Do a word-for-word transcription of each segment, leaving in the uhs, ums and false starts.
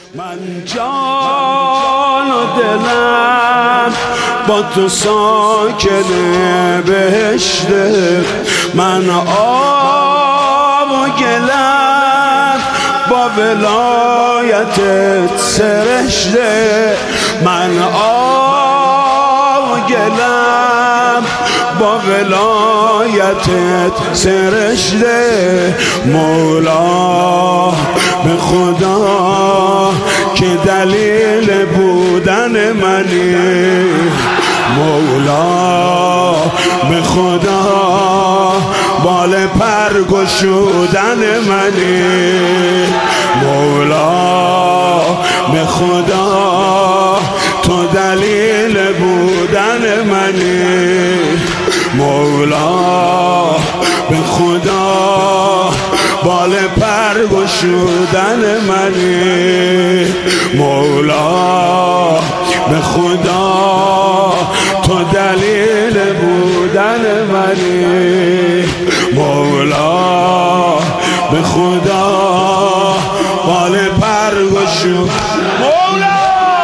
من جان و دلم با تو ساکن بهشته، من آب و گلم با ولایتت سرشته، من آب و گلم با ولایتت سرشته. مولا به خدا که دلیل بودن منی، مولا به خدا بال پر گشودن منی، مولا به خدا تو دلیل بودن منی، مولا به خدا بال پر گشودن منی، مولا به خدا تو دلیل بودن منی، مولا به خدا بال پر گشود. مولا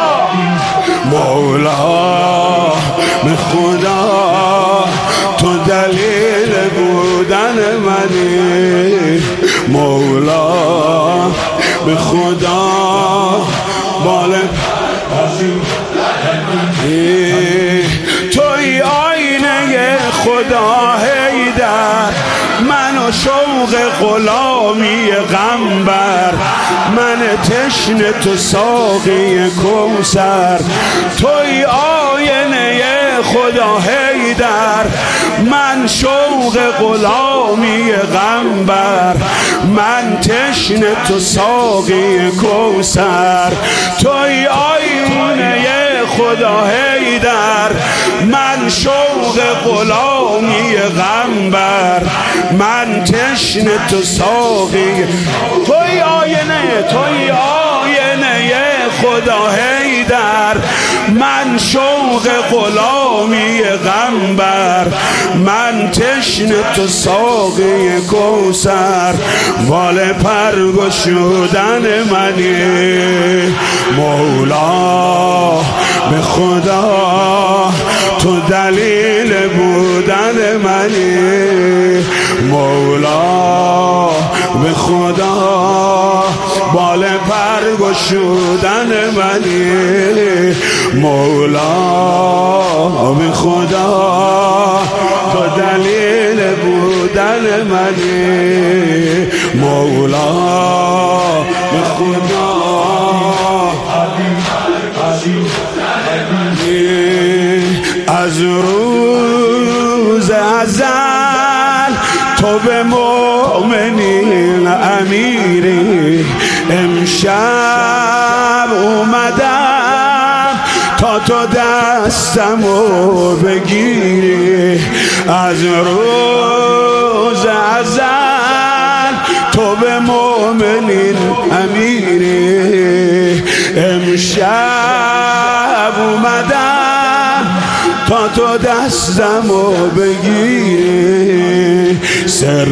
مولا به خدا تو دلیل بودن منی، مولا به خدا بال توی آینه خدا حیدر، من و شوق غلامی غم بر، من تشنه تو ساقی کوثر. توی آینه خدا حیدر، من شوق غلامی غم بر، من تشنه تو ساقی کوثر. توی آینه خدا حیدر، من شوق غلامی غم بر، من تشنه تو ساقی. توی آینه توی آینه خدا حیدر، من شوق غلامی غم بر، من تشنه تو ساقی کوثر. بال پر گشودن منی، مولا به خدا تو دلیل بودن منی، مولا به خدا بال پر گشودن منی، مولا به خدا تو دلیل بودن منی، مولا به خدا. از روز ازل تو به مؤمنین امیری، امشب اومدم تا تو دستمو بگیری. از روز ازل تو به مؤمنین امیری، امشب اومدم تا تو دستمو بگیری. سر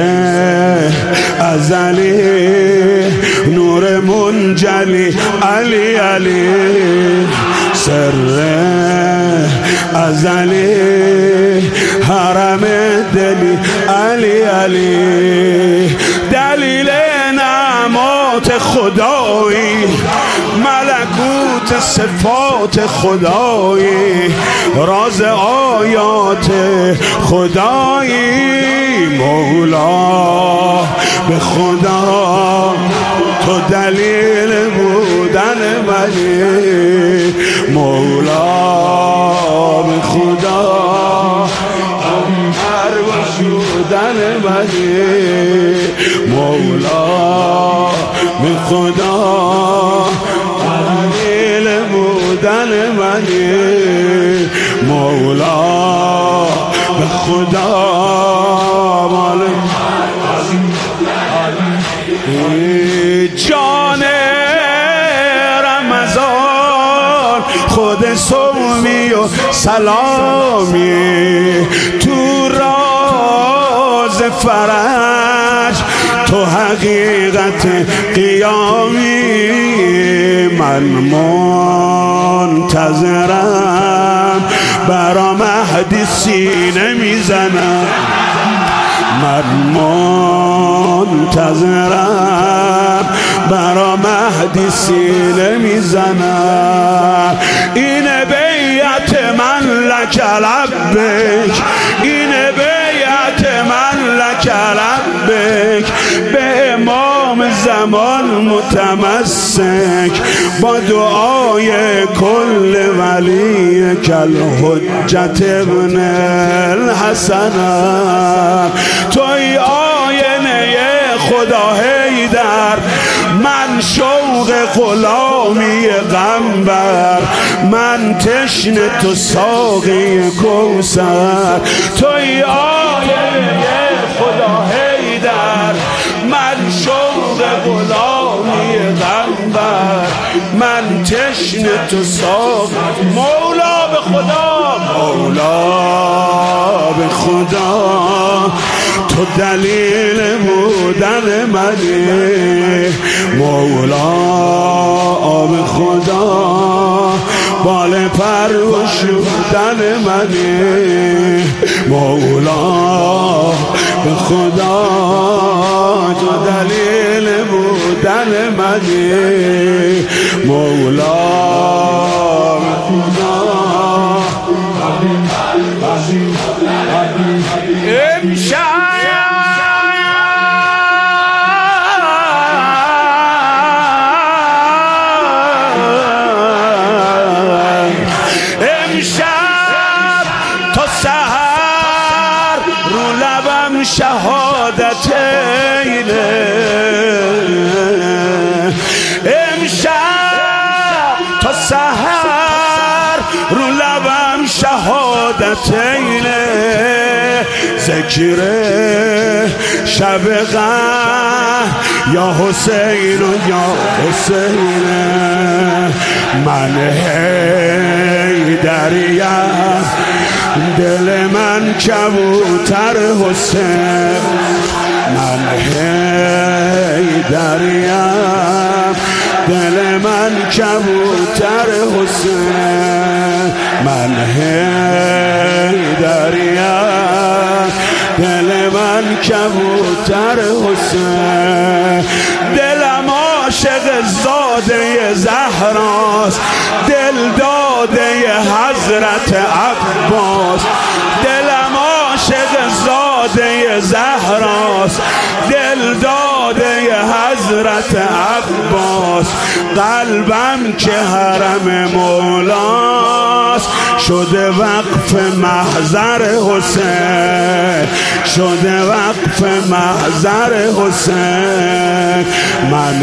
ازلی نور منجلی علی علی، سر ازلی حرم دلی علی علی. دلیل نعمات خدایی، ملکوت صفات خدایی، راز آیات خدایی. مولا به خدا تو دلیل بودن منی، مولا به خدا پر گشودن منی، مولا به خدا دلیل بودن منی، مولا به خدا مالک. جان رمضان خود صومی و سلامی، تو راز فرج تو حقیقت قیامی. من منتظرم، برا مهدی سینه میزنم. من منتظرم، برا مهدی سینه میزنم. اینه بیعت من لک لبک، اینه بیعت من لک لبک. به امام زمان متمسک، با دعای کل ولی کل حجت ابن الحسن. توی آینه خدا حیدر، من شوق غلامی قنبر، من تشنه تو ساقی کوثر. توی آینه خدا حیدر، من شوق غلامی قنبر، من تشنه تو ساقی. مولا به خدا، مولا به خدا، تو دلیل بودن منی. مولا به خدا، بال پر شدن منی. مولا به خدا، تو دلیل بودن منی. مولا به خدا. امشب تا سحر رو لبم شهادتینه. امشب تا سحر رو لبم شهادتینه. ذکر شب غم یا حسین و یا حسین. من حیدریم، دل من کبوتر حسین. من حیدریم، دل من کبوتر حسین. من حیدریم، دل من کبوتر حسین. دلم عاشق زاده زهراست، دل داده حضرت عباس. دلم عاشق زاده زهراست، دل داده حضرت عباس. قلبم که حرم مولاست، شده وقف محضر حسین، شده وقف محضر حسین. من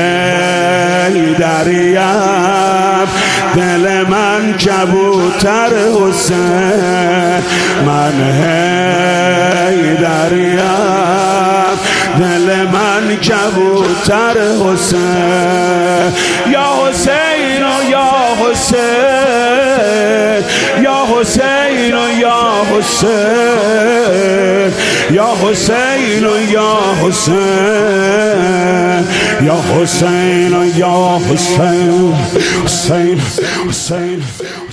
حیدریم، دل من کبوتر حسین. من حیدریم، دل من کبوتر حسین. یا حسین و یا حسین، یا حسین و یا حسین، یا حسین و یا حسین، یا حسین و یا حسین. حسین حسین